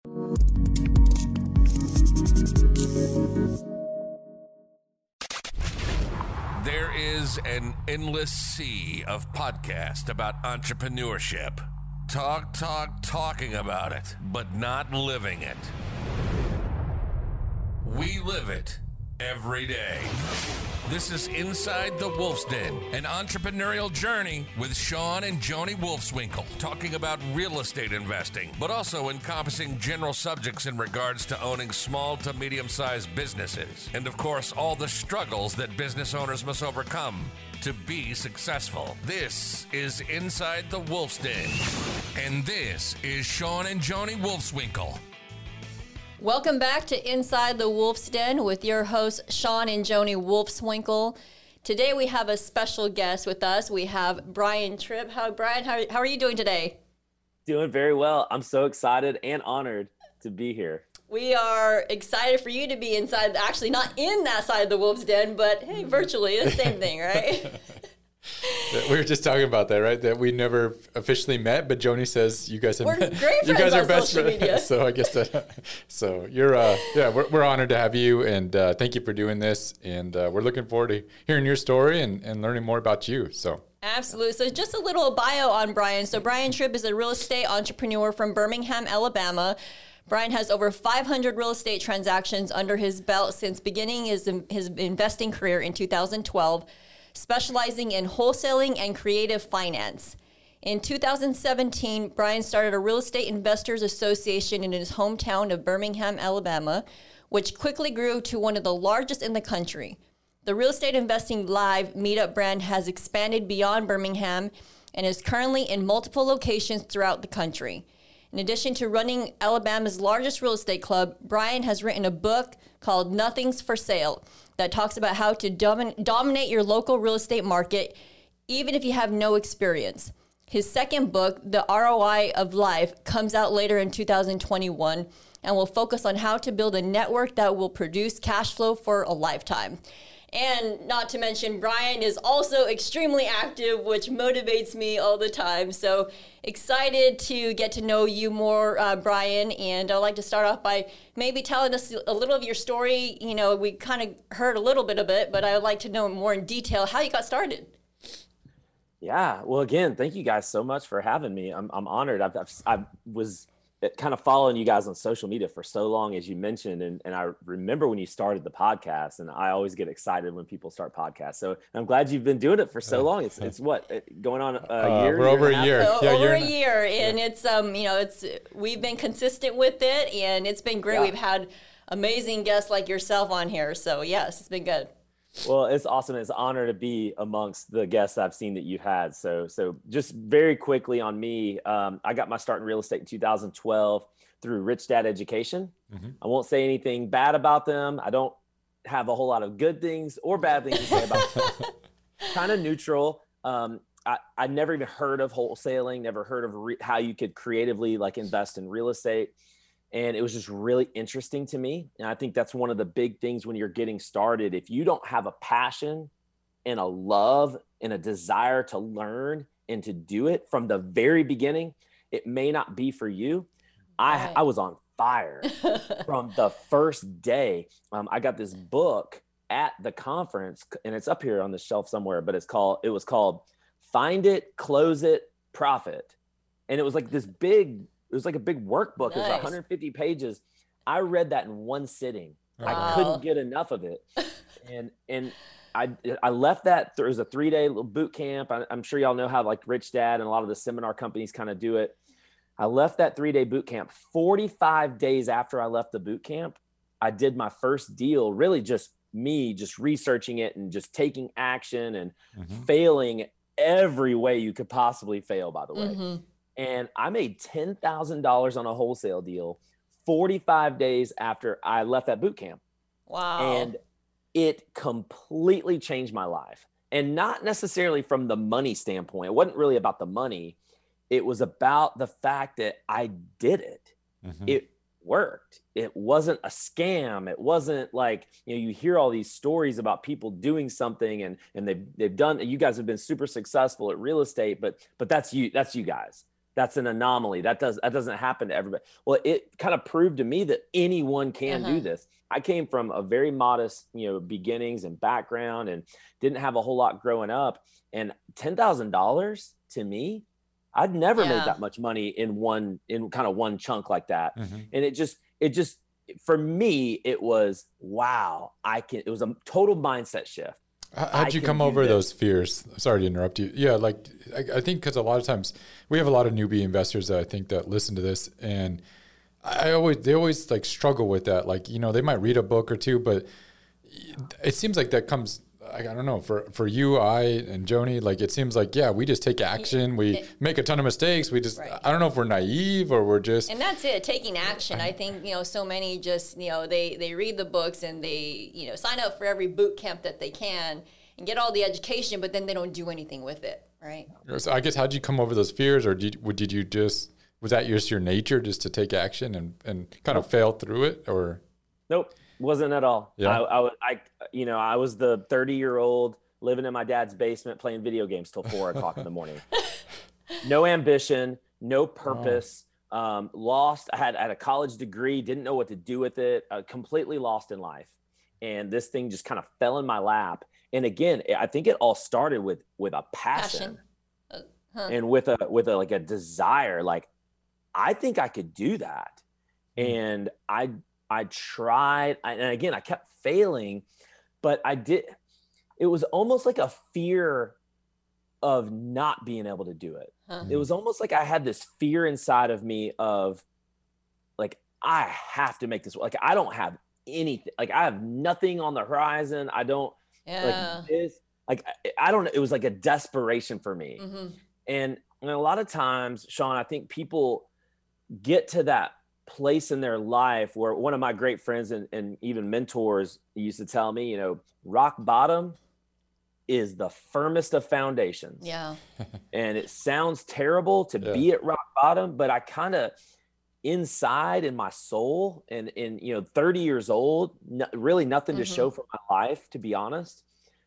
There is an endless sea of podcasts about entrepreneurship. Talking about it, but not living it. We live it every day. This is Inside the Wolf's Den, an entrepreneurial journey with Sean and Joni Wolfswinkel, talking about real estate investing, but also encompassing general subjects in regards to owning small to medium-sized businesses. And of course, all the struggles that business owners must overcome to be successful. This is Inside the Wolf's Den. And this is Sean and Joni Wolfswinkel. Welcome back to Inside the Wolf's Den with your hosts, Sean and Joni Wolfswinkel. Today we have a special guest with us. We have Brian Tripp. Brian, how are you doing today? Doing very well. I'm so excited and honored to be here. We are excited for you to be inside, actually not in that side of the Wolf's Den, but hey, virtually, the same thing, right? We were just talking about that, right? That we never officially met, but Joni says you guys have we're met. Great friends. You guys are on best social friends. Media. So I guess that. So you're, we're honored to have you, and thank you for doing this. And we're looking forward to hearing your story and learning more about you. So. Absolutely. So just a little bio on Brian. So Brian Tripp is a real estate entrepreneur from Birmingham, Alabama. Brian has over 500 real estate transactions under his belt since beginning his investing career in 2012. Specializing in wholesaling and creative finance. In 2017, Brian started a real estate investors association in his hometown of Birmingham, Alabama, which quickly grew to one of the largest in the country. The Real Estate Investing Live meetup brand has expanded beyond Birmingham and is currently in multiple locations throughout the country. In addition to running Alabama's largest real estate club, Brian has written a book called Nothing's for Sale that talks about how to dominate your local real estate market, even if you have no experience. His second book, The ROI of Life, comes out later in 2021 and will focus on how to build a network that will produce cash flow for a lifetime. And not to mention, Brian is also extremely active, which motivates me all the time. So excited to get to know you more, Brian. And I'd like to start off by maybe telling us a little of your story. You know, we kind of heard a little bit of it, but I would like to know more in detail how you got started. Yeah. Well, again, thank you guys so much for having me. I'm honored. I was kind of following you guys on social media for so long, as you mentioned. And I remember when you started the podcast, and I always get excited when people start podcasts. So I'm glad you've been doing it for so long. It's what, going on a year? We're over a year. Yeah, over a year. And it's, we've been consistent with it, and it's been great. Yeah. We've had amazing guests like yourself on here. So yes, it's been good. Well, it's awesome. It's an honor to be amongst the guests I've seen that you've had. So just very quickly on me, I got my start in real estate in 2012 through Rich Dad Education. Mm-hmm. I won't say anything bad about them. I don't have a whole lot of good things or bad things to say about them. Kind of neutral. I never even heard of wholesaling, never heard of how you could creatively invest in real estate. And it was just really interesting to me. And I think that's one of the big things when you're getting started. If you don't have a passion and a love and a desire to learn and to do it from the very beginning, it may not be for you. Right. I was on fire from the first day. I got this book at the conference, and it's up here on the shelf somewhere, but it was called Find It, Close It, Profit. And it was like this big, it was like a big workbook. Nice. It was 150 pages. I read that in one sitting. Wow. I couldn't get enough of it. And I left that. There was a 3-day boot camp. I'm sure y'all know how Rich Dad and a lot of the seminar companies kind of do it. I left that 3-day boot camp. 45 days after I left the boot camp, I did my first deal, really just me, just researching it and just taking action and failing every way you could possibly fail, by the way. Mm-hmm. And I made $10,000 on a wholesale deal 45 days after I left that boot camp. Wow. And it completely changed my life. And not necessarily from the money standpoint. It wasn't really about the money. It was about the fact that I did it. Mm-hmm. It worked. It wasn't a scam. It wasn't you hear all these stories about people doing something and they've done, you guys have been super successful at real estate, but that's you guys. that's an anomaly. That doesn't happen to everybody. Well, it kind of proved to me that anyone can do this. I came from a very modest, beginnings and background, and didn't have a whole lot growing up. And $10,000 to me, I'd never made that much money in kind of one chunk like that. And it just, for me, it was, wow, it was a total mindset shift. How'd you come over those fears? Sorry to interrupt you. Yeah. Like, I think because a lot of times we have a lot of newbie investors that I think that listen to this, and they always like struggle with that. Like, they might read a book or two, but it seems like that comes, I don't know, for you, I, and Joni, like, it seems like, we just take action. We make a ton of mistakes. We just, I don't know if we're naive or we're just. And that's it, taking action. I think, so many just, they read the books and they, sign up for every boot camp that they can and get all the education, but then they don't do anything with it, right? So I guess, how'd you come over those fears, or did you just, was that just your nature just to take action and kind of fail through it, or? Nope. Wasn't at all. Yeah. I was the 30-year-old living in my dad's basement playing video games till 4 o'clock in the morning. No ambition, no purpose. Lost. I had a college degree, didn't know what to do with it. Completely lost in life, and this thing just kind of fell in my lap. And again, I think it all started with a passion. And with a like a desire. Like, I think I could do that, and I tried, and again, I kept failing, but it was almost like a fear of not being able to do it. It was almost like I had this fear inside of me of like, I have to make this, like, I don't have anything, like, I have nothing on the horizon. I don't like this, like, I don't know. It was like a desperation for me. And a lot of times, Sean, I think people get to that place in their life where one of my great friends and even mentors used to tell me, rock bottom is the firmest of foundations. Yeah. And it sounds terrible to be at rock bottom, but I kind of inside in my soul and 30 years old, really nothing to show for my life, to be honest.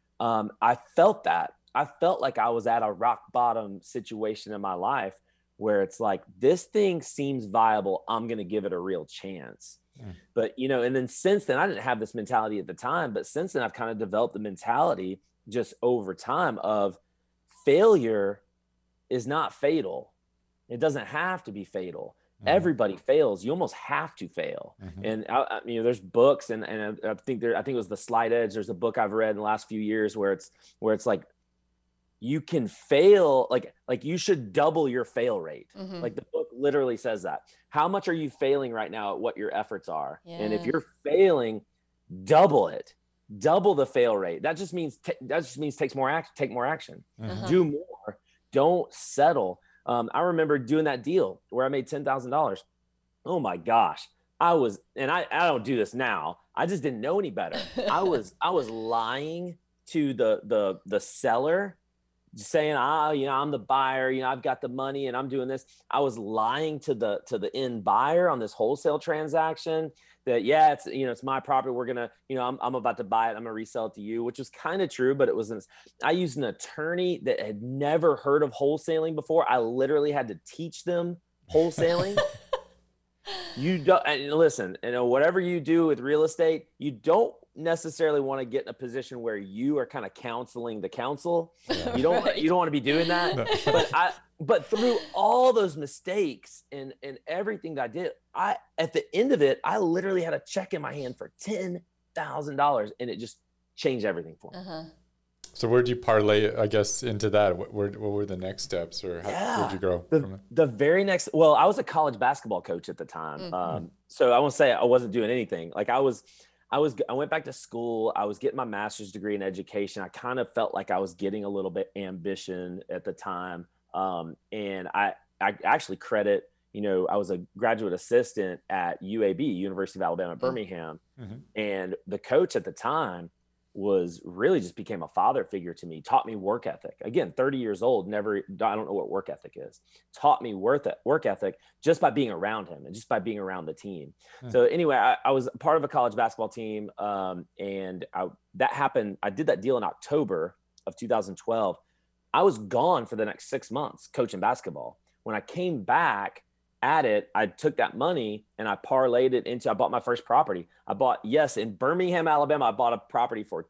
I felt that. I felt like I was at a rock bottom situation in my life, where it's like, this thing seems viable. I'm going to give it a real chance. But, and then since then, I didn't have this mentality at the time, but since then I've kind of developed the mentality just over time of failure is not fatal. It doesn't have to be fatal. Everybody fails. You almost have to fail. And there's books and I think it was The Slight Edge. There's a book I've read in the last few years where it's like, you can fail, like you should double your fail rate. Like the book literally says that. How much are you failing right now at what your efforts are? And if you're failing, double it, double the fail rate. That just means take more action, do more, don't settle. I remember doing that deal where I made $10,000. Oh my gosh. I don't do this now. I just didn't know any better. I was lying to the seller, saying, I'm the buyer, I've got the money and I'm doing this. I was lying to the end buyer on this wholesale transaction that, it's my property. We're going to, I'm about to buy it. I'm going to resell it to you, which was kind of true, but I used an attorney that had never heard of wholesaling before. I literally had to teach them wholesaling. You don't, and listen, whatever you do with real estate, you don't necessarily want to get in a position where you are kind of counseling the counsel. You don't want to be doing that. But through all those mistakes and everything that I did, at the end of it, I literally had a check in my hand for $10,000, and it just changed everything for me. So where did you parlay, I guess, into that? What were the next steps, or how did you grow from it? The very next, well, I was a college basketball coach at the time. So I won't say I wasn't doing anything. Like I went back to school. I was getting my master's degree in education. I kind of felt like I was getting a little bit ambition at the time. And I actually credit, I was a graduate assistant at UAB, University of Alabama, Birmingham. And the coach at the time was really just became a father figure to me, taught me work ethic. Again, 30 years old, I don't know what work ethic is. Taught me work ethic just by being around him and just by being around the team. So anyway, I was part of a college basketball team. And that happened. I did that deal in October of 2012. I was gone for the next 6 months coaching basketball. When I came back at it, I took that money and I parlayed it into, I bought my first property. I bought, yes, in Birmingham, Alabama, I bought a property for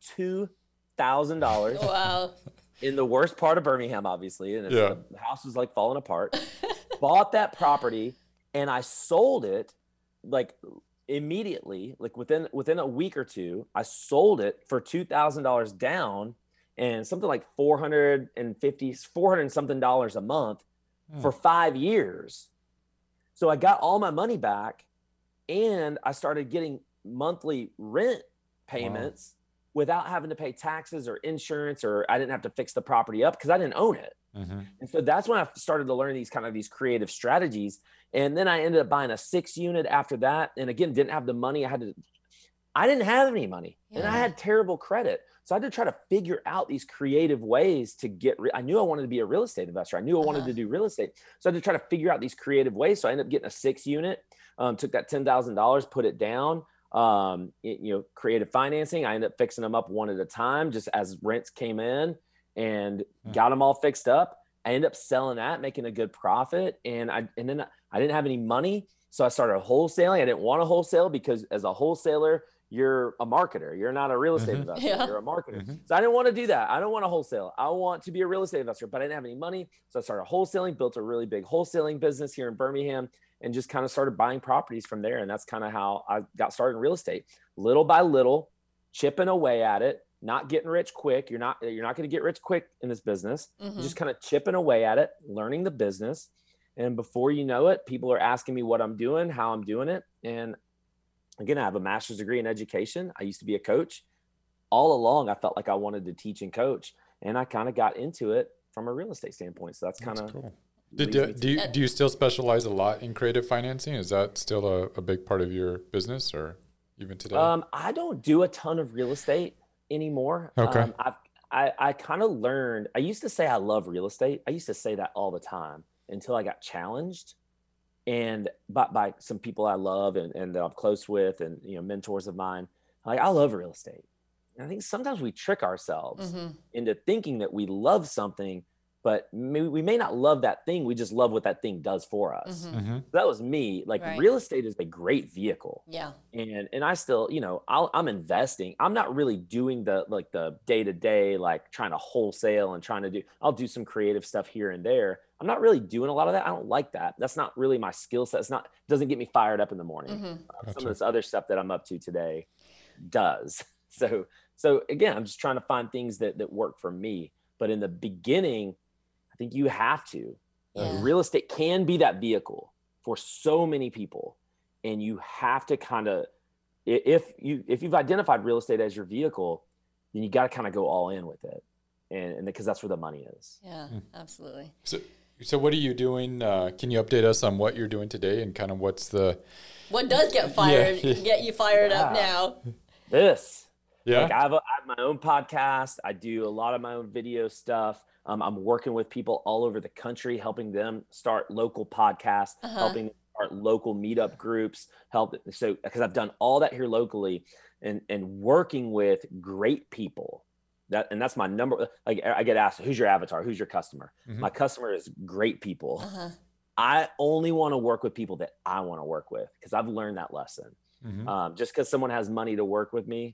$2,000. Wow. In the worst part of Birmingham, obviously. And the house was like falling apart. Bought that property and I sold it like immediately, like within a week or two. I sold it for $2,000 down and something like $400 and something dollars a month for 5 years. So I got all my money back and I started getting monthly rent payments without having to pay taxes or insurance, or I didn't have to fix the property up because I didn't own it. And so that's when I started to learn these creative strategies. And then I ended up buying a 6-unit after that. And again, didn't have the money. I didn't have any money and I had terrible credit. So I had to try to figure out these creative ways to I knew I wanted to be a real estate investor. I knew I wanted to do real estate. So I had to try to figure out these creative ways. So I ended up getting a 6-unit, took that $10,000, put it down, creative financing. I ended up fixing them up one at a time, just as rents came in, and got them all fixed up. I ended up selling that, making a good profit. And then I didn't have any money. So I started wholesaling. I didn't want to wholesale because as a wholesaler, you're a marketer. You're not a real estate investor. You're a marketer. So I didn't want to do that. I don't want to wholesale. I want to be a real estate investor, but I didn't have any money. So I started wholesaling, built a really big wholesaling business here in Birmingham, and just kind of started buying properties from there. And that's kind of how I got started in real estate. Little by little, chipping away at it, not getting rich quick. You're not going to get rich quick in this business. You're just kind of chipping away at it, learning the business. And before you know it, people are asking me what I'm doing, how I'm doing it. And again, I have a master's degree in education. I used to be a coach. All along, I felt like I wanted to teach and coach. And I kind of got into it from a real estate standpoint. So that's kind of cool. Do you still specialize a lot in creative financing? Is that still a big part of your business, or even today? I don't do a ton of real estate anymore. Okay. I kind of learned, I used to say I love real estate. I used to say that all the time until I got challenged and by some people I love and that I'm close with, and mentors of mine. Like, I love real estate. And I think sometimes we trick ourselves into thinking that we love something, but we may not love that thing. We just love what that thing does for us. That was me. Like, real estate is a great vehicle. Yeah. And I still, I'm investing. I'm not really doing the day-to-day, like trying to wholesale and I'll do some creative stuff here and there. I'm not really doing a lot of that. I don't like that. That's not really my skill set. Doesn't get me fired up in the morning. Some of this other stuff that I'm up to today does. So again, I'm just trying to find things that work for me. But in the beginning, I think you have to. Real estate can be that vehicle for so many people, and you have to kind of, if you've identified real estate as your vehicle, then you got to kind of go all in with it, and because that's where the money is. Yeah, absolutely. So what are you doing? Can you update us on what you're doing today, and kind of what does get fired, get you fired up now? Like, I have my own podcast. I do a lot of my own video stuff. I'm working with people all over the country, helping them start local podcasts, helping them start local meetup groups, because I've done all that here locally, and working with great people. That's my number. Like, I get asked, who's your avatar? Who's your customer? My customer is great people. I only want to work with people that I want to work with, because I've learned that lesson. Just because someone has money to work with me,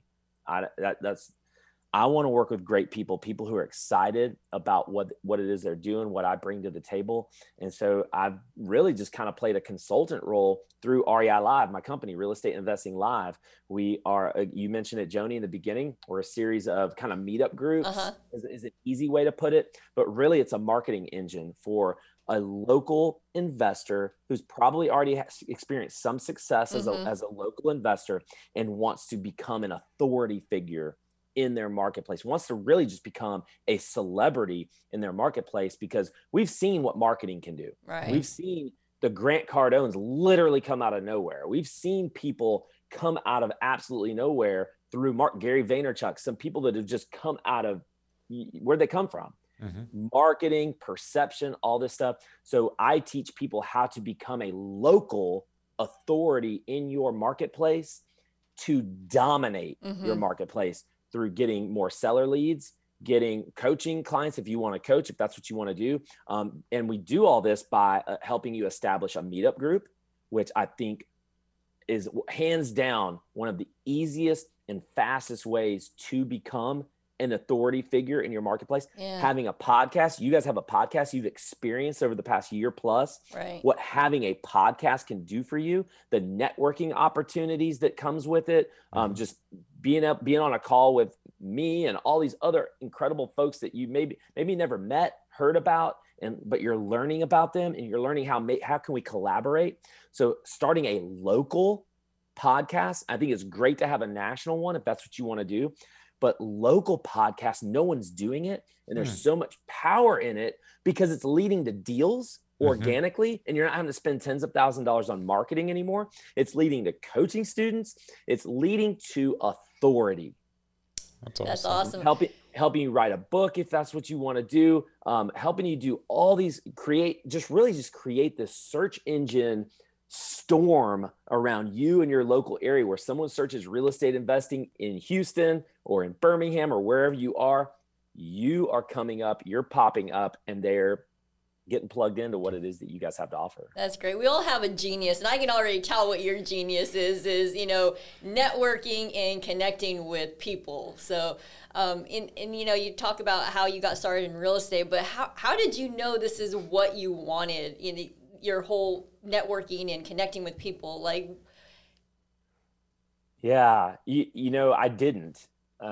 I want to work with great people who are excited about what it is they're doing, what I bring to the table. And so I've really just kind of played a consultant role through REI Live, my company, Real Estate Investing Live. We are, you mentioned it, Joni, in the beginning, we're a series of kind of meetup groups, is an easy way to put it. But really, it's a marketing engine for a local investor who's probably already has experienced some success as a local investor and wants to become an authority figure in their marketplace, wants to really just become a celebrity in their marketplace, because we've seen what marketing can do. Right. We've seen the Grant Cardones literally come out of nowhere. We've seen people come out of absolutely nowhere through Gary Vaynerchuk, some people that have just come out of where'd they come from? Marketing, perception, all this stuff. So I teach people how to become a local authority in your marketplace to dominate your marketplace through getting more seller leads getting coaching clients if you want to coach, if that's what you want to do. And we do all this by helping you establish a meetup group, which I think is hands down one of the easiest and fastest ways to become an authority figure in your marketplace. Yeah. Having a podcast, you guys have a podcast you've experienced over the past year plus, right. What having a podcast can do for you, the networking opportunities that comes with it, just being on a call with me and all these other incredible folks that you maybe never met, heard about, but you're learning about them, and you're learning how can we collaborate. So starting a local podcast, I think it's great to have a national one if that's what you want to do. But local podcasts, no one's doing it. And there's so much power in it because it's leading to deals organically. And you're not having to spend tens of thousands of dollars on marketing anymore. It's leading to coaching students. It's leading to authority. That's awesome. Helping you write a book if that's what you want to do. Helping you do all these, create this search engine storm around you and your local area, where someone searches real estate investing in Houston or in Birmingham or wherever you are coming up, you're popping up, and they're getting plugged into what it is that you guys have to offer. That's great. We all have a genius, and I can already tell what your genius is networking and connecting with people. So you talk about how you got started in real estate, but how did you know this is what you wanted in your whole networking and connecting with people? I didn't.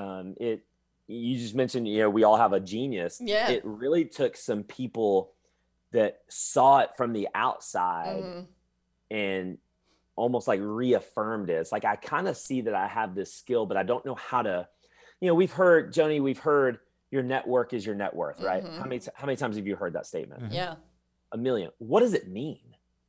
You just mentioned, we all have a genius. Yeah. It really took some people that saw it from the outside and almost like reaffirmed it. It's like, I kind of see that I have this skill, but I don't know how to, we've heard, Joni, your network is your net worth, right? How many times have you heard that statement? Yeah. A million. What does it mean?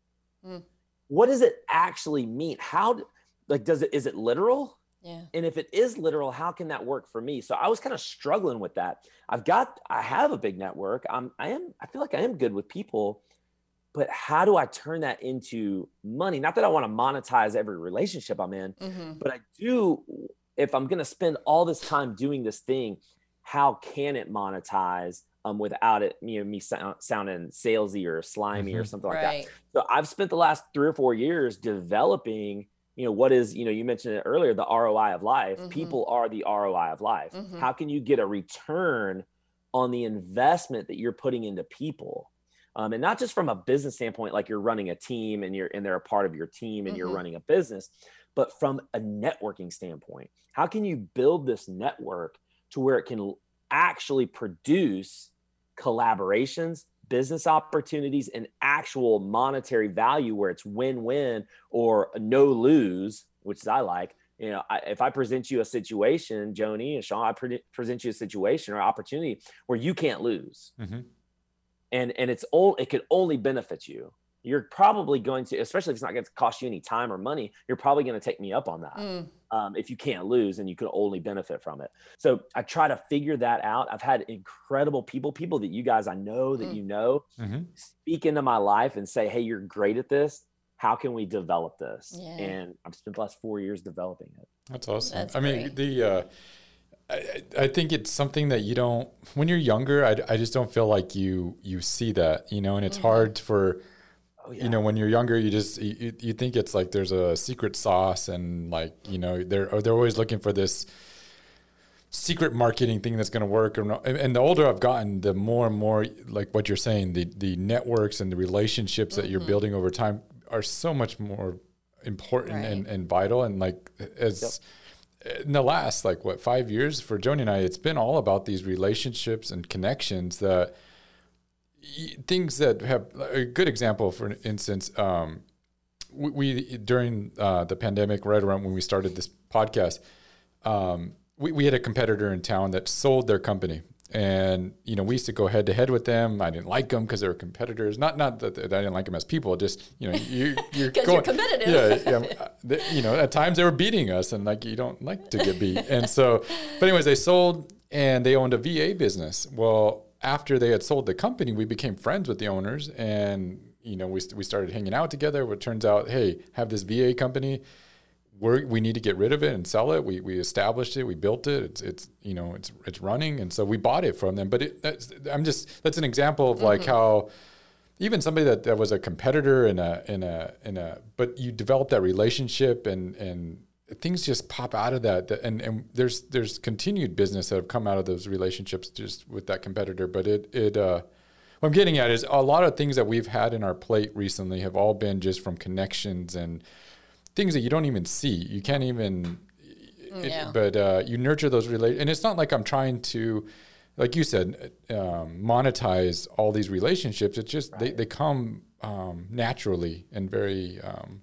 What does it actually mean? Is it literal? Yeah. And if it is literal, how can that work for me? So I was kind of struggling with that. I have a big network. I feel like I am good with people, but how do I turn that into money? Not that I want to monetize every relationship I'm in, but I do, if I'm going to spend all this time doing this thing, how can it monetize without it, me sounding salesy or slimy or something like that. So I've spent the last 3 or 4 years developing, what is, you mentioned it earlier, the ROI of life. People are the ROI of life. How can you get a return on the investment that you're putting into people? And not just from a business standpoint, like you're running a team and they're a part of your team and you're running a business, but from a networking standpoint, how can you build this network to where it can actually produce collaborations, business opportunities, and actual monetary value where it's win-win or no lose, which I like. If I present you a situation, Joni and Sean, I present you a situation or opportunity where you can't lose, and it could only benefit you. You're probably going to, especially if it's not going to cost you any time or money, you're probably going to take me up on that. If you can't lose and you can only benefit from it. So I try to figure that out. I've had incredible people that you guys, I know that speak into my life and say, hey, you're great at this. How can we develop this? Yeah. And I've spent the last 4 years developing it. That's awesome. That's great. I think it's something that you don't, when you're younger, I just don't feel like you see that, and it's hard for, when you're younger, you just, you think it's like there's a secret sauce and they're always looking for this secret marketing thing that's going to work. And the older I've gotten, the more and more, like what you're saying, the networks and the relationships that you're building over time are so much more important and vital. And in the last, 5 years for Joni and I, it's been all about these relationships and connections that things that have a good example, for instance, we during the pandemic, right around when we started this podcast, we had a competitor in town that sold their company. And, we used to go head to head with them. I didn't like them because they were competitors. Not that I didn't like them as people, just, you're because you're competitive. Yeah. At times they were beating us and you don't like to get beat. And so, but anyways, they sold and they owned a VA business. Well, after they had sold the company, we became friends with the owners and, we started hanging out together. It turns out, hey, have this VA company. we need to get rid of it and sell it. We established it, we built it. It's running, and so we bought it from them. But that's an example of like how even somebody that was a competitor but you develop that relationship and things just pop out of that. And there's continued business that have come out of those relationships just with that competitor. But what I'm getting at is a lot of things that we've had in our plate recently have all been just from connections and things that you don't even see. You can't even, but you nurture those relationships. And it's not like I'm trying to, like you said, monetize all these relationships. It's just, they come naturally and very,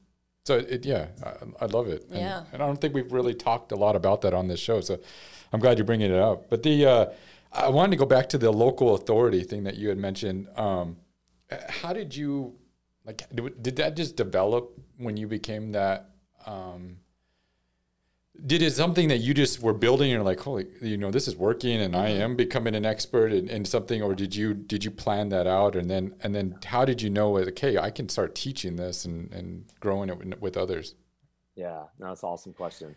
I love it. And I don't think we've really talked a lot about that on this show. So I'm glad you're bringing it up. But I wanted to go back to the local authority thing that you had mentioned. How did you, did that just develop when you became that? Did it something that you just were building and you're like, holy, this is working and I am becoming an expert in something, or did you plan that out? And then how did you know, okay, I can start teaching this and growing it with others? Yeah, no, that's an awesome question.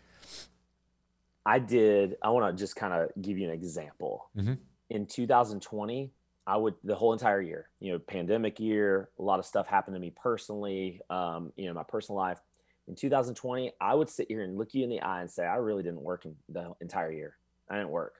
I want to just kind of give you an example. In 2020, the whole entire year, pandemic year, a lot of stuff happened to me personally, my personal life. In 2020, I would sit here and look you in the eye and say, I really didn't work in the entire year. I didn't work.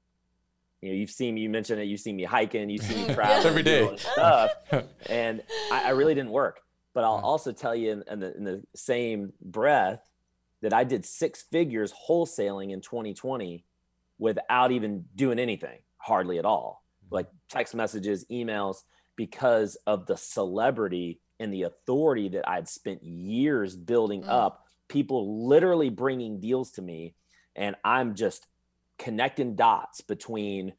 You mentioned it, you've seen me hiking, you've seen me travel every day stuff. And I really didn't work. But I'll also tell you in the same breath that I did 6 figures wholesaling in 2020 without even doing anything, hardly at all. Like text messages, emails, because of the celebrity and the authority that I'd spent years building up, people literally bringing deals to me. And I'm just connecting dots between,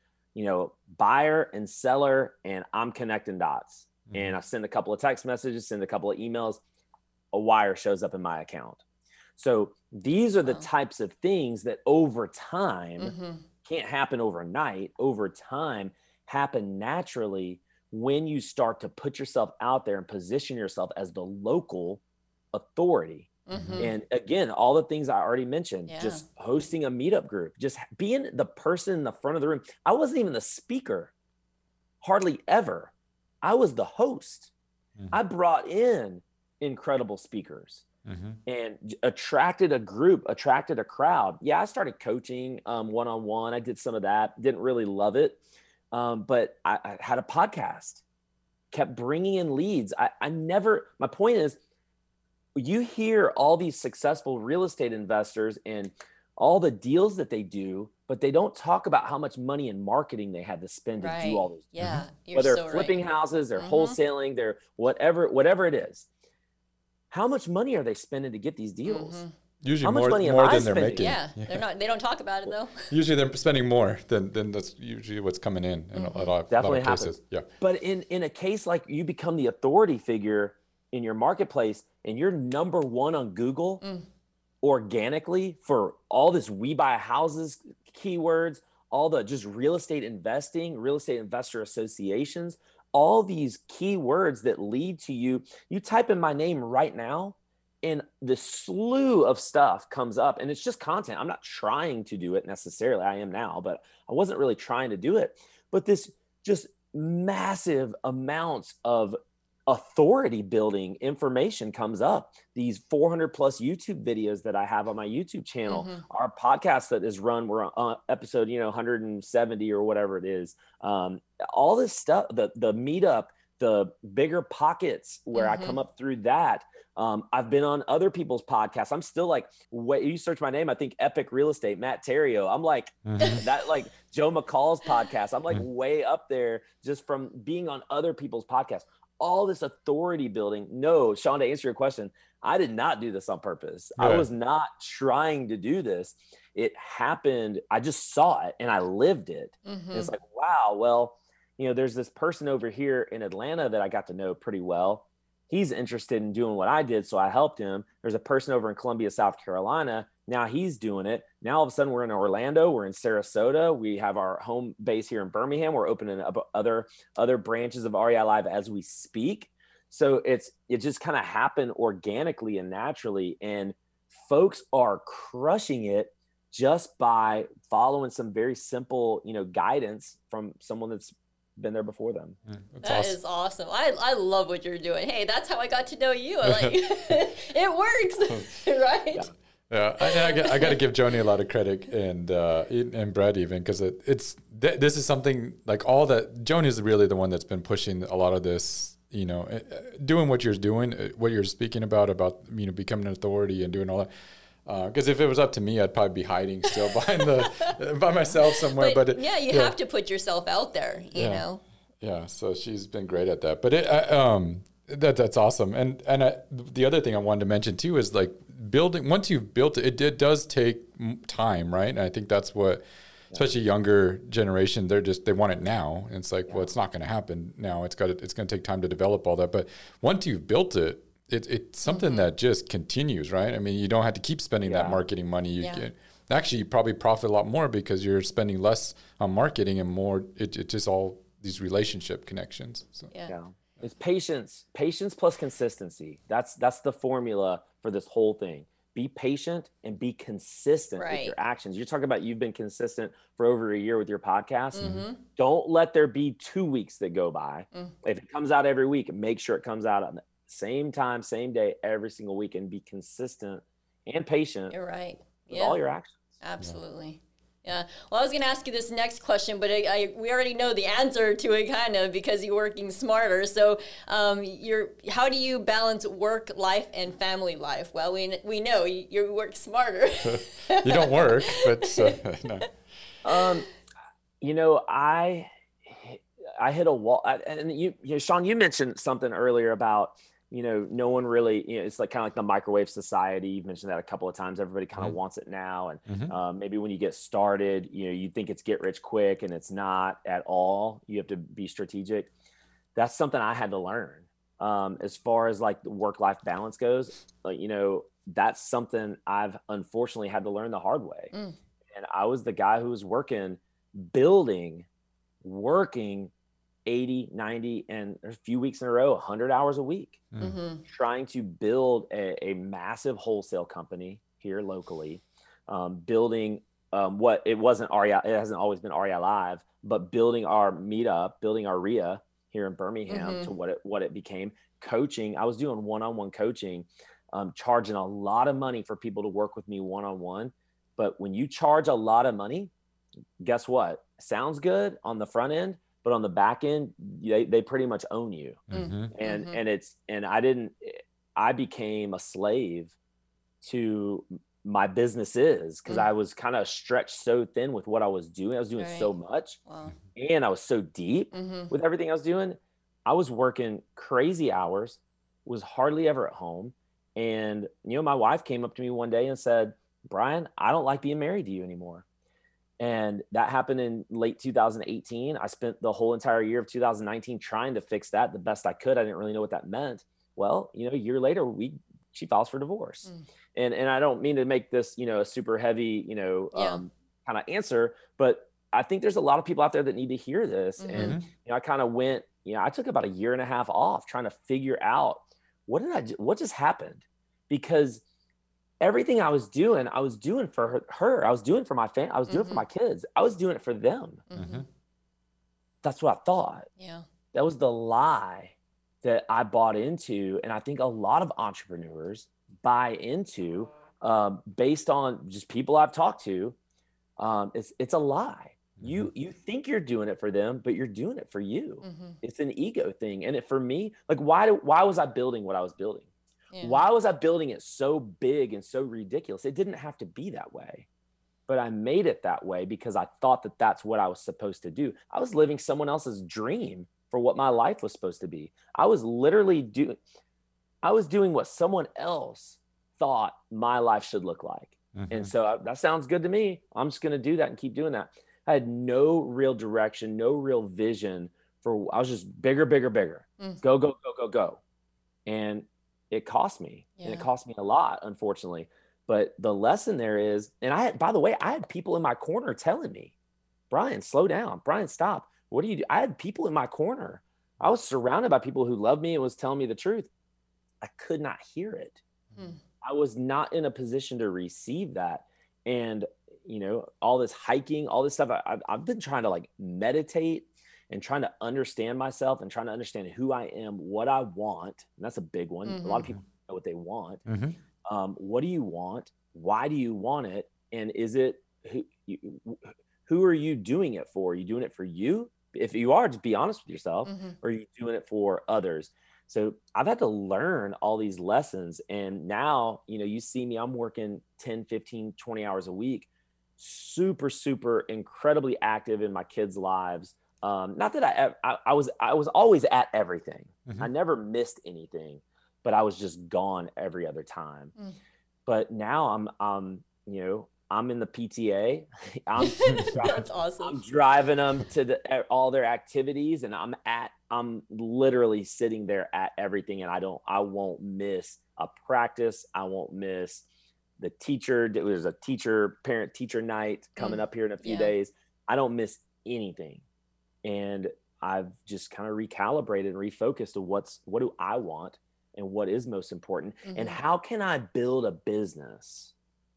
buyer and seller, and I'm connecting dots. And I send a couple of text messages, send a couple of emails, a wire shows up in my account. So these are the types of things that over time can't happen overnight, over time happen naturally when you start to put yourself out there and position yourself as the local authority. And again, all the things I already mentioned, just hosting a meetup group, just being the person in the front of the room. I wasn't even the speaker, hardly ever. I was the host. I brought in incredible speakers and attracted a group, attracted a crowd. Yeah, I started coaching one-on-one. I did some of that, didn't really love it. But I had a podcast, kept bringing in leads. My point is, you hear all these successful real estate investors and all the deals that they do, but they don't talk about how much money in marketing they had to spend to do all those. Yeah. Whether they're flipping houses, they're wholesaling, they're whatever it is. How much money are they spending to get these deals? Usually how much more money than they're spending? making. Yeah. They don't talk about it though. Usually they're spending more than that's usually what's coming in a lot of Definitely cases. Happens. Yeah. But in a case like you become the authority figure in your marketplace and you're number one on Google organically for all this we buy houses keywords, all the just real estate investing, real estate investor associations, all these keywords that lead to you type in my name right now and the slew of stuff comes up, and it's just content. I'm not trying to do it necessarily. I am now, but I wasn't really trying to do it. But this just massive amounts of authority building information comes up. These 400 plus YouTube videos that I have on my YouTube channel, our podcast that is run, we're on episode, 170 or whatever it is. All this stuff, the meetup, the bigger pockets where I come up through that. I've been on other people's podcasts. I'm still like, you search my name, I think Epic Real Estate, Matt Terrio. I'm like that, like Joe McCall's podcast. I'm like way up there just from being on other people's podcasts. All this authority building. No, Sean, to answer your question, I did not do this on purpose. I was not trying to do this. It happened. I just saw it and I lived it. And it's like, wow, well, there's this person over here in Atlanta that I got to know pretty well. He's interested in doing what I did, so I helped him. There's a person over in Columbia, South Carolina. Now he's doing it. Now all of a sudden we're in Orlando, we're in Sarasota. We have our home base here in Birmingham. We're opening up other branches of REI Live as we speak. So it just kind of happened organically and naturally. And folks are crushing it just by following some very simple, guidance from someone that's been there before them. That is awesome. I love what you're doing. Hey, that's how I got to know you. Like, it works, right? Yeah, I got to give Joni a lot of credit and Brett even, because this is something like all that. Joni is really the one that's been pushing a lot of this, doing what you're doing, what you're speaking about becoming an authority and doing all that. Because if it was up to me, I'd probably be hiding still by myself somewhere. But you have to put yourself out there, you know. Yeah, so she's been great at that. But that's awesome. And the other thing I wanted to mention too is like building. Once you've built it, it does take time, right? And I think that's what, especially younger generation, they want it now. And it's like, well, it's not going to happen now. It's going to take time to develop all that. But once you've built it, it's something that just continues, right? I mean, you don't have to keep spending that marketing money. You probably profit a lot more because you're spending less on marketing and more. It's just all these relationship connections. So. Yeah. It's patience plus consistency. That's the formula for this whole thing. Be patient and be consistent with your actions. You're talking about you've been consistent for over a year with your podcast. Mm-hmm. Don't let there be 2 weeks that go by. If it comes out every week, make sure it comes out on the same time, same day, every single week, and be consistent and patient. You're right. With all your actions. Absolutely. Yeah. Well, I was going to ask you this next question, but we already know the answer to it kind of because you're working smarter. So how do you balance work life and family life? Well, we know you work smarter. You don't work, but no. I hit a wall. And Sean, you mentioned something earlier about, no one really, it's like kind of like the microwave society. You've mentioned that a couple of times. Everybody kind of wants it now. And maybe when you get started, you think it's get rich quick, and it's not at all. You have to be strategic. That's something I had to learn. As far as like the work-life balance goes, that's something I've unfortunately had to learn the hard way. And I was the guy who was working 80, 90, and a few weeks in a row, 100 hours a week, trying to build a massive wholesale company here locally, building what it wasn't REI, it hasn't always been REI Live, but building our meetup, building our RIA here in Birmingham to what it became. Coaching, I was doing one-on-one coaching, charging a lot of money for people to work with me one-on-one. But when you charge a lot of money, guess what? Sounds good on the front end, but on the back end, they pretty much own you. I became a slave to my businesses because I was kind of stretched so thin with what I was doing. I was doing so much and I was so deep with everything I was doing. I was working crazy hours, was hardly ever at home. And, my wife came up to me one day and said, "Brian, I don't like being married to you anymore." And that happened in late 2018. I spent the whole entire year of 2019 trying to fix that the best I could. I didn't really know what that meant. Well, a year later, she files for divorce. And I don't mean to make this, a super heavy, kind of answer, but I think there's a lot of people out there that need to hear this. And, I kind of went, I took about a year and a half off trying to figure out what just happened, because everything I was doing for her. I was doing for my family. I was doing for my kids. I was doing it for them. That's what I thought. Yeah. That was the lie that I bought into. And I think a lot of entrepreneurs buy into, based on just people I've talked to. It's a lie. You think you're doing it for them, but you're doing it for you. It's an ego thing. And for me, like, why was I building what I was building? Yeah. Why was I building it so big and so ridiculous? It didn't have to be that way, but I made it that way because I thought that that's what I was supposed to do. I was living someone else's dream for what my life was supposed to be. I was literally doing what someone else thought my life should look like. And so that sounds good to me. I'm just going to do that and keep doing that. I had no real direction, no real vision I was just bigger. Go. And it cost me, and it cost me a lot, unfortunately. But the lesson there is, and by the way, I had people in my corner telling me, "Brian, slow down. Brian, stop. What do you do?" I had people in my corner. I was surrounded by people who loved me and was telling me the truth. I could not hear it. I was not in a position to receive that. And, all this hiking, all this stuff, I've been trying to like meditate and trying to understand myself and trying to understand who I am, what I want. And that's a big one. A lot of people know what they want. What do you want? Why do you want it? And is it, who are you doing it for? Are you doing it for you? If you are, just be honest with yourself. Or are you doing it for others? So I've had to learn all these lessons. And now, you see me, I'm working 10, 15, 20 hours a week, super, super incredibly active in my kids' lives. Not that I was always at everything. I never missed anything, but I was just gone every other time. But now I'm in the PTA. That's awesome. I'm driving them to all their activities, and I'm literally sitting there at everything. And I won't miss a practice. I won't miss the teacher. There's a parent teacher night coming up here in a few days. I don't miss anything. And I've just kind of recalibrated and refocused to what do I want and what is most important, and how can I build a business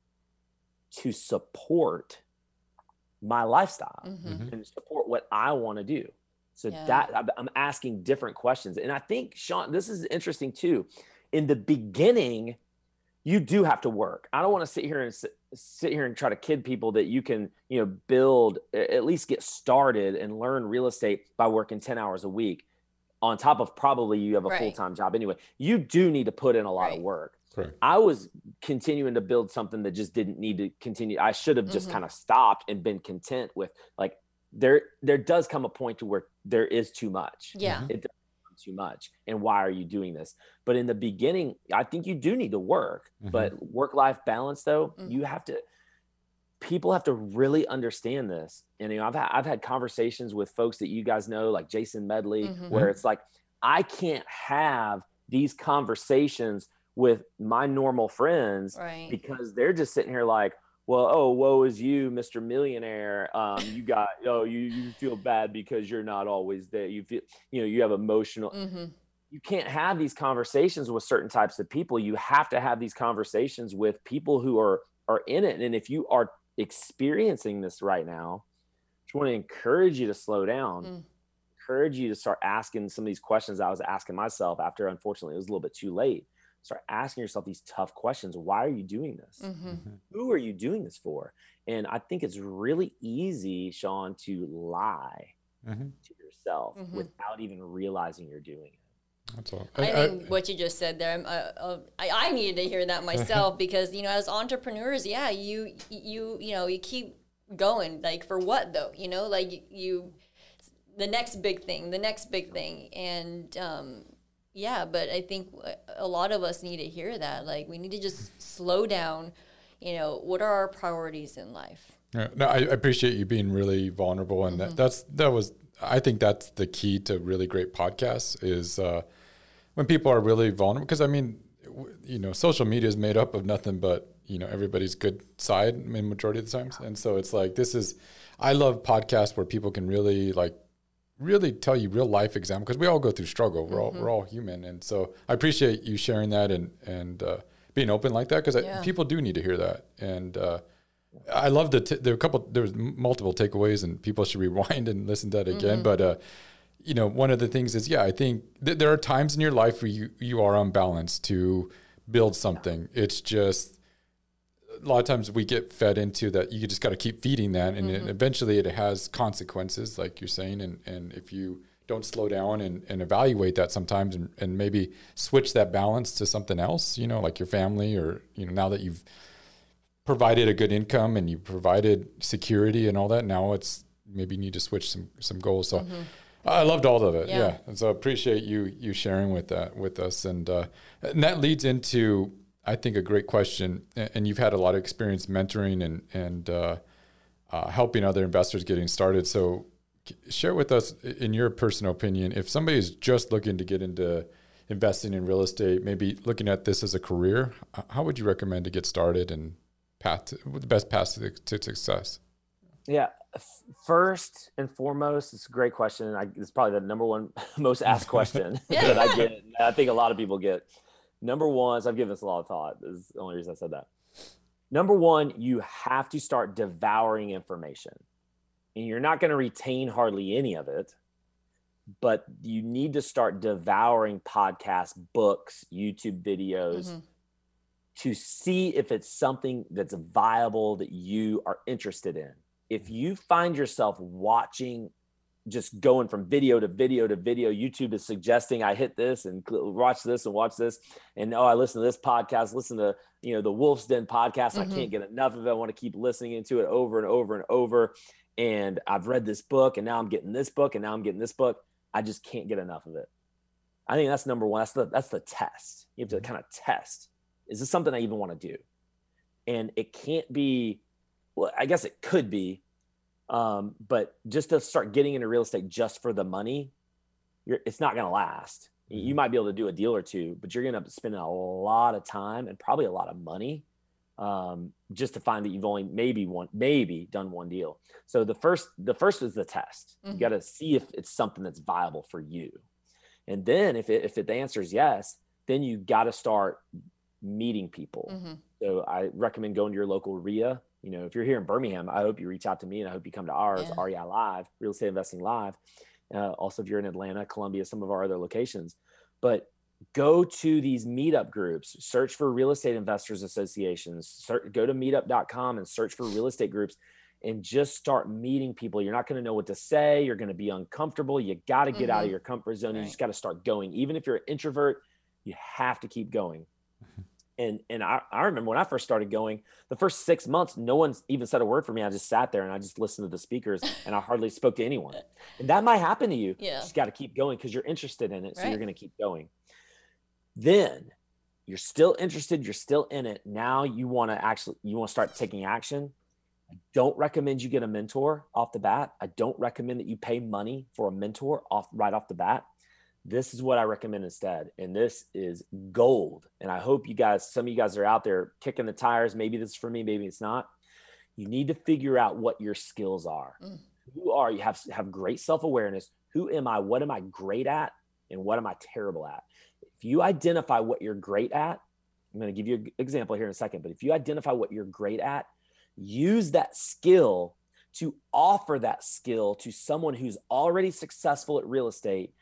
to support my lifestyle and support what I want to do. So that I'm asking different questions. And I think, Sean, this is interesting too. In the beginning, you do have to work. I don't want to sit here and try to kid people that you can, build, at least get started and learn real estate by working 10 hours a week on top of probably you have a full-time job anyway. You do need to put in a lot of work. Correct. I was continuing to build something that just didn't need to continue. I should have just kind of stopped and been content with, like, there does come a point to where there is too much. Yeah. It does become too much. And why are you doing this? But in the beginning, I think you do need to work, but work-life balance though, people have to really understand this. And, I've had conversations with folks that you guys know, like Jason Medley, where it's like, I can't have these conversations with my normal friends because they're just sitting here like, well, oh, woe is you, Mr. Millionaire. You feel bad because you're not always there. You feel, you have emotional. You can't have these conversations with certain types of people. You have to have these conversations with people who are in it. And if you are experiencing this right now, I just want to encourage you to slow down, encourage you to start asking some of these questions I was asking myself after, unfortunately, it was a little bit too late. Start asking yourself these tough questions. Why are you doing this? Who are you doing this for? And I think it's really easy, Sean, to lie to yourself without even realizing you're doing it. That's all. I think what you just said there, I needed to hear that myself because, as entrepreneurs, you keep going, like, for what though? The next big thing. And, but I think a lot of us need to hear that. Like, we need to just slow down. What are our priorities in life? Yeah, no, I appreciate you being really vulnerable, and I think that's the key to really great podcasts is when people are really vulnerable. Because social media is made up of nothing but everybody's good side in majority of the times, and so it's like I love podcasts where people can really tell you real life example, because we all go through struggle. We're all human. And so I appreciate you sharing that and being open like that, because people do need to hear that. And I love there's multiple takeaways, and people should rewind and listen to that again. But, one of the things is, I think there are times in your life where you are unbalanced to build something. It's just, a lot of times we get fed into that. You just got to keep feeding that, and eventually it has consequences, like you're saying. And if you don't slow down and evaluate that sometimes, and maybe switch that balance to something else, like your family, or now that you've provided a good income and you provided security and all that, now it's maybe you need to switch some goals. So I loved all of it. Yeah. And so I appreciate you sharing with us, and that leads into, I think, a great question, and you've had a lot of experience mentoring and helping other investors getting started. So share with us, in your personal opinion, if somebody is just looking to get into investing in real estate, maybe looking at this as a career, how would you recommend to get started and the best path to success? Yeah. First and foremost, it's a great question. It's probably the number one most asked question that I get. I think a lot of people get. Number one, so I've given this a lot of thought. This is the only reason I said that. Number one, you have to start devouring information. And you're not going to retain hardly any of it, but you need to start devouring podcasts, books, YouTube videos to see if it's something that's viable that you are interested in. If you find yourself watching, just going from video to video to video, YouTube is suggesting I hit this and watch this and watch this. And I listen to this podcast, listen to, the Wolf's Den podcast. I can't get enough of it. I want to keep listening to it over and over and over. And I've read this book and now I'm getting this book and now I'm getting this book. I just can't get enough of it. I think that's number one. That's the test. You have to kind of test. Is this something I even want to do? And it can't be, well, I guess it could be, but just to start getting into real estate just for the money, it's not going to last. You might be able to do a deal or two, but you're going to spend a lot of time and probably a lot of money just to find that you've only maybe done one deal. So the first is the test. You got to see if it's something that's viable for you. And then if the answer is yes, then you got to start meeting people. So I recommend going to your local RIA. If you're here in Birmingham, I hope you reach out to me and I hope you come to ours, REI Live, Real Estate Investing Live. Also, if you're in Atlanta, Columbia, some of our other locations, but go to these meetup groups, search for real estate investors associations, go to meetup.com and search for real estate groups and just start meeting people. You're not going to know what to say. You're going to be uncomfortable. You got to get out of your comfort zone. You just got to start going. Even if you're an introvert, you have to keep going. And I remember when I first started going, the first 6 months, no one even said a word for me. I just sat there and I just listened to the speakers and I hardly spoke to anyone. And that might happen to you. You just got to keep going because you're interested in it. So you're going to keep going. Then you're still interested. You're still in it. Now you want to start taking action. I don't recommend you get a mentor off the bat. I don't recommend that you pay money for a mentor right off the bat. This is what I recommend instead. And this is gold. And I hope some of you guys are out there kicking the tires. Maybe this is for me, maybe it's not. You need to figure out what your skills are. Who are you? Have great self-awareness. Who am I? What am I great at? And what am I terrible at? If you identify what you're great at, I'm going to give you an example here in a second, but if you identify what you're great at, use that skill to offer that skill to someone who's already successful at real estate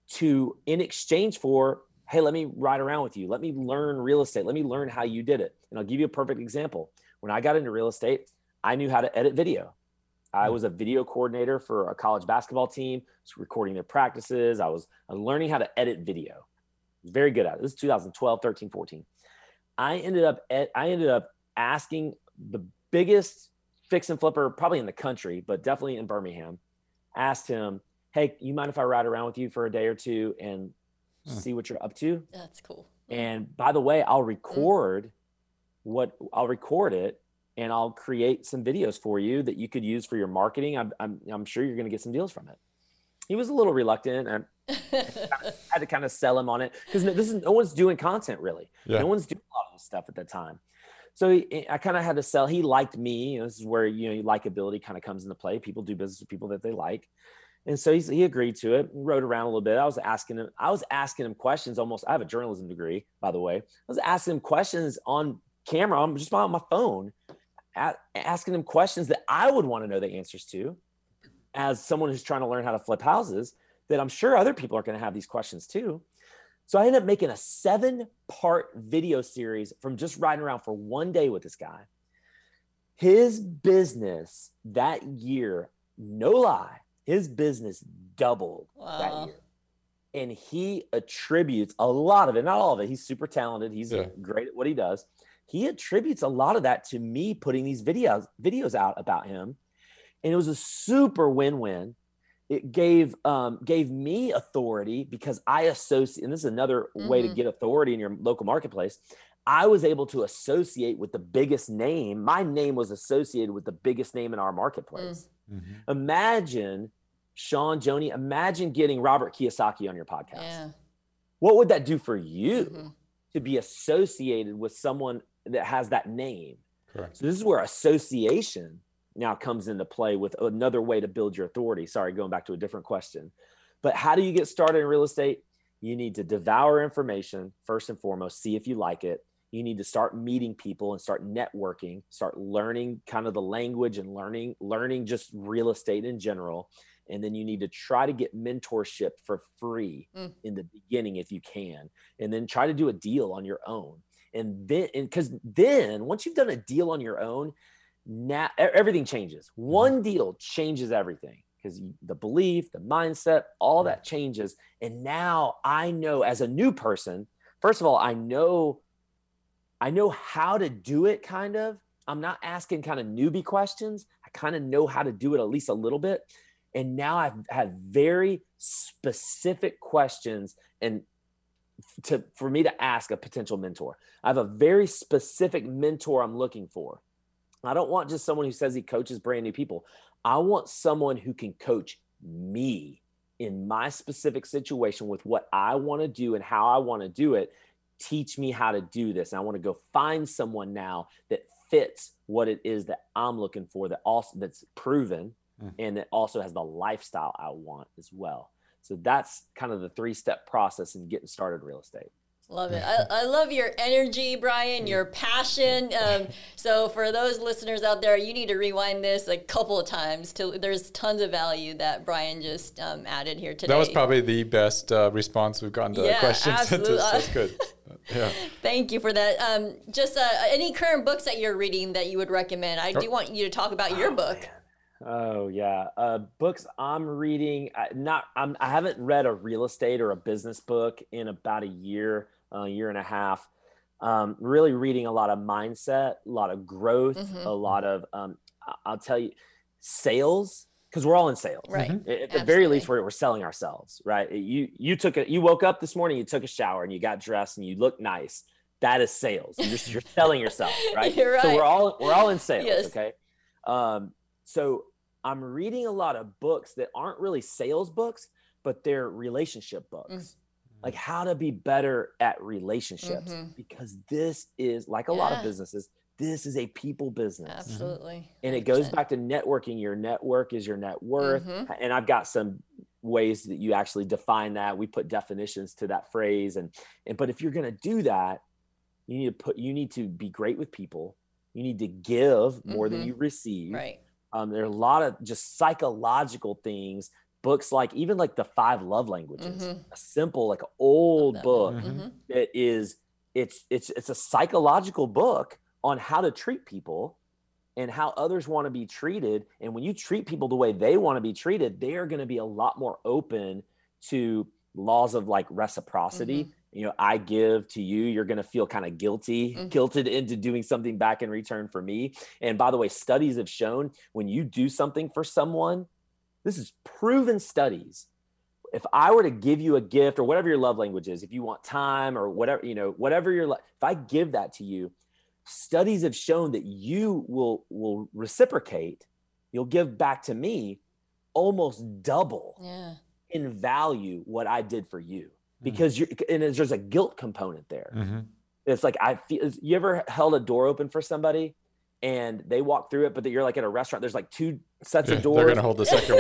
in exchange for, hey, let me ride around with you. Let me learn real estate. Let me learn how you did it. And I'll give you a perfect example. When I got into real estate, I knew how to edit video. I was a video coordinator for a college basketball team. I was recording their practices. I was learning how to edit video. I was very good at it. This is 2012, 13, 14. I ended up asking the biggest fix and flipper probably in the country, but definitely in Birmingham, asked him, hey, you mind if I ride around with you for a day or two and see what you're up to? That's cool. And by the way, I'll record it and I'll create some videos for you that you could use for your marketing. I'm sure you're going to get some deals from it. He was a little reluctant and had to kind of sell him on it because no one's doing content really. No one's doing a lot of this stuff at the time. So I kind of had to sell. He liked me. This is where, likability kind of comes into play. People do business with people that they like. And so he agreed to it, rode around a little bit. I was asking him questions almost. I have a journalism degree, by the way. I was asking him questions on camera. I'm just on my phone, asking him questions that I would want to know the answers to as someone who's trying to learn how to flip houses, that I'm sure other people are going to have these questions too. So I ended up making a 7-part video series from just riding around for one day with this guy. His business that year, no lie, his business doubled that year. And he attributes a lot of it, not all of it. He's super talented. He's great at what he does. He attributes a lot of that to me putting these videos out about him. And it was a super win-win. It gave me authority because I associate, and this is another way to get authority in your local marketplace. I was able to associate with the biggest name. My name was associated with the biggest name in our marketplace. Imagine, Sean, Joni, imagine getting Robert Kiyosaki on your podcast. What would that do for you to be associated with someone that has that name? Correct. So this is where association now comes into play with another way to build your authority. Sorry, going back to a different question. But how do you get started in real estate? You need to devour information first and foremost, see if you like it. You need to start meeting people and start networking, start learning kind of the language and learning just real estate in general. And then you need to try to get mentorship for free in the beginning if you can, and then try to do a deal on your own. And then, because then once you've done a deal on your own, now everything changes. One deal changes everything, because the belief, the mindset, all that changes. And now I know, as a new person, first of all, I know how to do it. Kind of, I'm not asking kind of newbie questions. I kind of know how to do it at least a little bit. And now I've had very specific questions for me to ask a potential mentor. I have a very specific mentor I'm looking for. I don't want just someone who says he coaches brand new people. I want someone who can coach me in my specific situation with what I want to do and how I want to do it. Teach me how to do this. And I want to go find someone now that fits what it is that I'm looking for, that's proven, and that also has the lifestyle I want as well. So that's kind of the 3-step process in getting started in real estate. Love it. I love your energy, Brian, your passion. So for those listeners out there, you need to rewind this a couple of times. There's tons of value that Brian just added here today. That was probably the best response we've gotten to that question. Absolutely. That's good. Yeah. Thank you for that. Just any current books that you're reading that you would recommend? I do want you to talk about your book. Man. Oh yeah. Books I'm reading. I haven't read a real estate or a business book in about a year and a half. Really reading a lot of mindset, a lot of growth, a lot of, I'll tell you, sales, because we're all in sales. Right. At the very least, we're selling ourselves, right? You woke up this morning, you took a shower and you got dressed and you look nice. That is sales. You're selling yourself, right? You're right. So we're all in sales. Yes. Okay. So I'm reading a lot of books that aren't really sales books, but they're relationship books. Like how to be better at relationships, because this is, like a lot of businesses, this is a people business. Absolutely. And it goes back to networking. Your network is your net worth. And I've got some ways that you actually define that. We put definitions to that phrase. But if you're going to do that, you need to be great with people. You need to give more than you receive. Right. There are a lot of just psychological things. Books like even like the 5 love languages, a simple, like old book that is, it's a psychological book on how to treat people and how others want to be treated. And when you treat people the way they want to be treated, they are going to be a lot more open to laws of like reciprocity. You know, I give to you, you're going to feel kind of guilted into doing something back in return for me. And by the way, studies have shown when you do something for someone, this is proven studies. If I were to give you a gift or whatever your love language is, if you want time or whatever, whatever if I give that to you, studies have shown that you will reciprocate. You'll give back to me almost double in value what I did for you, because there's a guilt component there. It's like, you ever held a door open for somebody and they walk through it, but you're like at a restaurant, there's like 2 sets of doors. They're going to hold the second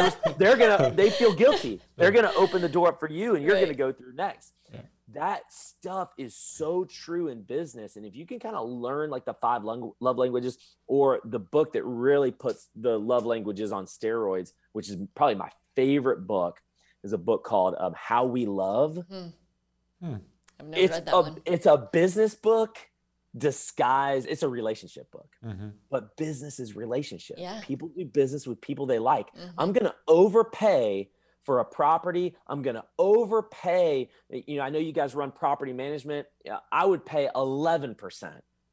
one. They feel guilty. They're going to open the door up for you and you're going to go through next. That stuff is so true in business. And if you can kind of learn like the 5 love languages, or the book that really puts the love languages on steroids, which is probably my favorite book, is a book called How We Love. I've never read that one. It's a business book disguised. It's a relationship book, but business is relationship. People do business with people they like. I'm going to overpay for a property. I'm going to overpay. I know you guys run property management. I would pay 11%,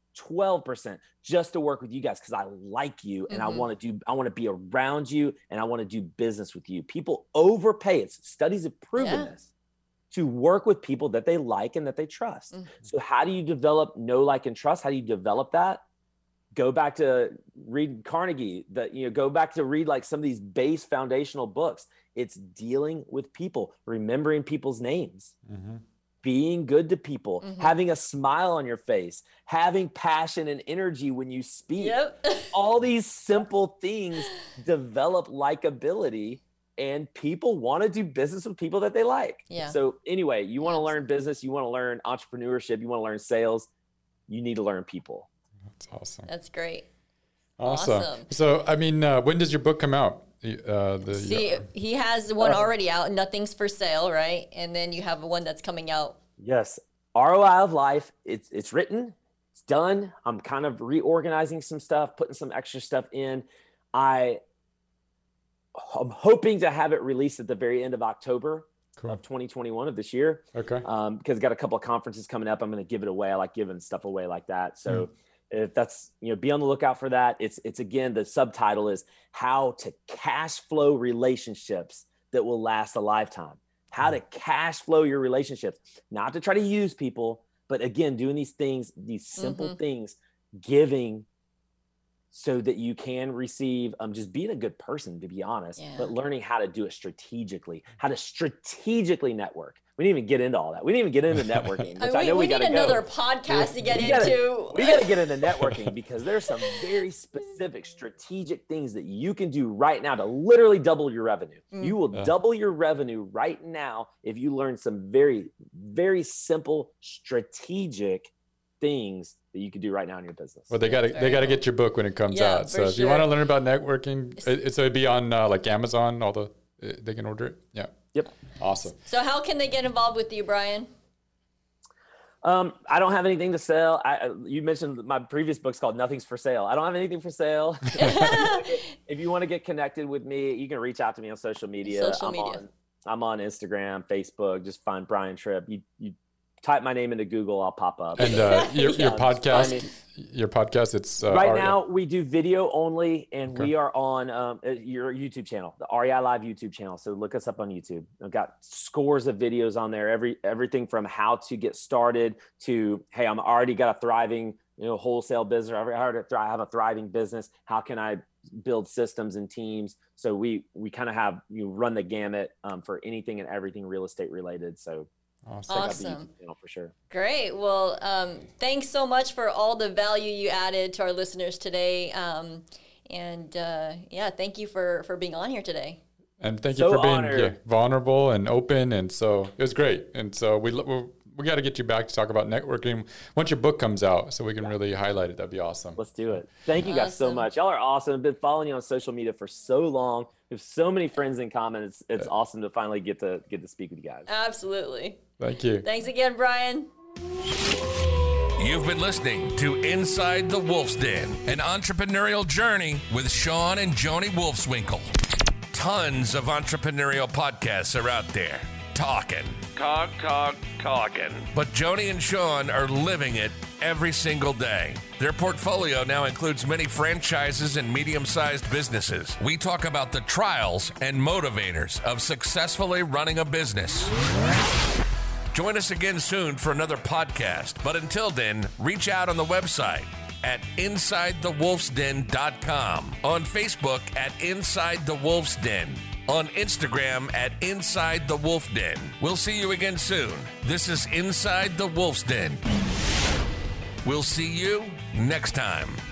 12% just to work with you guys, because I like you and I want to be around you and I want to do business with you. People overpay. Studies have proven this, to work with people that they like and that they trust. So how do you develop know, like, and trust? How do you develop that? Go back to read Carnegie, go back to read like some of these base foundational books. It's dealing with people, remembering people's names, being good to people, having a smile on your face, having passion and energy when you speak. All these simple things develop likability. and people want to do business with people that they like. Yeah. So anyway, you want to learn business, you want to learn entrepreneurship, you want to learn sales, you need to learn people. That's awesome. That's great. Awesome. So, I mean, when does your book come out? He has one already out, Nothing's for Sale, right? And then you have one that's coming out. Yes. ROI of Life. It's written. It's done. I'm kind of reorganizing some stuff, putting some extra stuff in. I'm hoping to have it released at the very end of October of 2021 of this year. Okay. Because I've got a couple of conferences coming up. I'm going to give it away. I like giving stuff away like that. So if that's, be on the lookout for that. It's again, the subtitle is How to Cash Flow Relationships That Will Last a Lifetime. How to cash flow your relationships, not to try to use people, but again, doing these things, these simple things, giving so that you can receive, just being a good person, to be honest, but learning how to do it strategically, how to strategically network. We didn't even get into all that. We didn't even get into networking, which I know we got to go. We need another podcast to get into. We got to get into networking because there's some very specific strategic things that you can do right now to literally double your revenue. You will double your revenue right now if you learn some very, very simple strategic things that you can do right now in your business. Well, they got to get your book when it comes out. So if you want to learn about networking, it'd be on like Amazon. They can order it. Yeah. Yep. Awesome. So how can they get involved with you, Brian? I don't have anything to sell. You mentioned my previous book's called Nothing's for Sale. I don't have anything for sale. If you want to get connected with me, you can reach out to me on social media. I'm on Instagram, Facebook. Just find Brian Tripp. You type my name into Google, I'll pop up. And your podcast, it's right now we do video only, and we are on your YouTube channel, the REI Live YouTube channel. So look us up on YouTube. I've got scores of videos on there. Everything from how to get started to, hey, I'm already got a thriving wholesale business. I have a thriving business. How can I build systems and teams? So we kind of have run the gamut for anything and everything real estate related. So. Awesome. For sure. Great. Well, thanks so much for all the value you added to our listeners today. Thank you for being on here today. And thank you for being vulnerable and open. And so it was great. And so we got to get you back to talk about networking once your book comes out so we can really highlight it. That'd be awesome. Let's do it. Thank you guys so much. Y'all are awesome. I've been following you on social media for so long. We have so many friends in common. It's awesome to finally get to speak with you guys. Absolutely. Thank you. Thanks again, Brian. You've been listening to Inside the Wolf's Den, an entrepreneurial journey with Sean and Joni Wolfswinkel. Tons of entrepreneurial podcasts are out there. Talking. But Joni and Sean are living it every single day. Their portfolio now includes many franchises and medium-sized businesses. We talk about the trials and motivators of successfully running a business. Join us again soon for another podcast. But until then, reach out on the website at InsideTheWolfsDen.com, on Facebook at Inside the Wolf's Den, on Instagram at Inside the Wolf Den. We'll see you again soon. This is Inside the Wolf's Den. We'll see you next time.